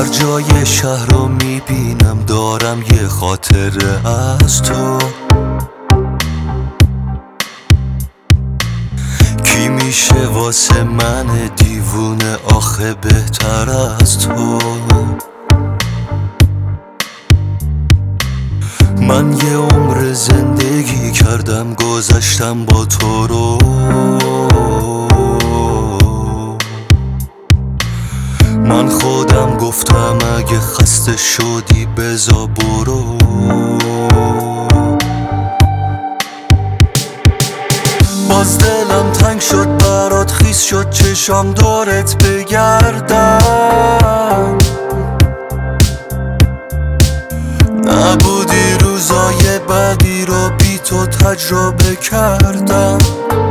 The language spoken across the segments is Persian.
جای شهر رو میبینم دارم یه خاطره از تو. کی میشه واسه من دیوونه آخه بهتر از تو؟ من یه عمر زندگی کردم گذشتم با تو رو. من خودم گفتم اگه خسته شدی بزا برو. باز دلم تنگ شد برات خیس شد چشام دورت بگردم. نبودی روزای بعدی رو بی تو تجربه کردم.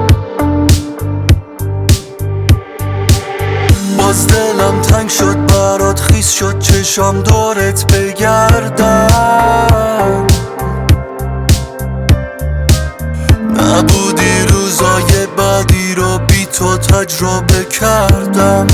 باز دلم تنگ شد برات خیس شد چشام دورت بگردم. نبودی روزای بعدی رو بی تو تجربه کردم.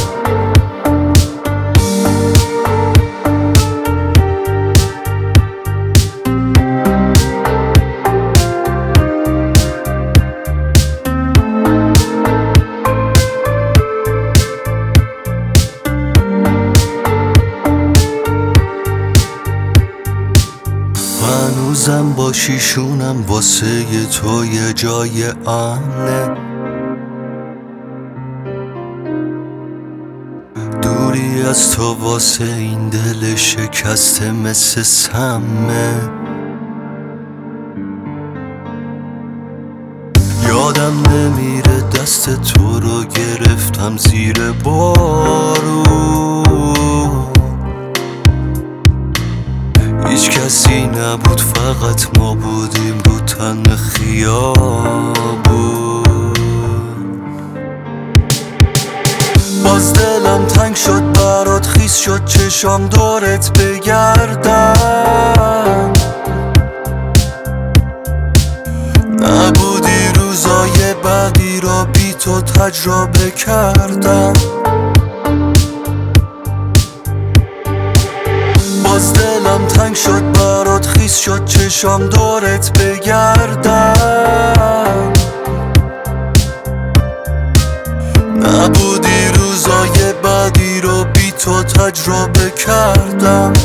هنوزم با شیشونم واسه تو یه جای امنه. دوری از تو واسه این دل شکسته مثل سمه. یادم نمیره دست تو رو گرفتم زیر بارون. هیچ کسی نبود فقط ما بودیم رو تن خیابون. باز دلم تنگ شد برات خیس شد چشام دورت بگردم. نبودی روزای بعدی را بی تو تجربه کردم. باز دلم تنگ شد برات خیس شد چشام دورت بگردم. نبودی روزای بعدی رو بی تو تجربه کردم.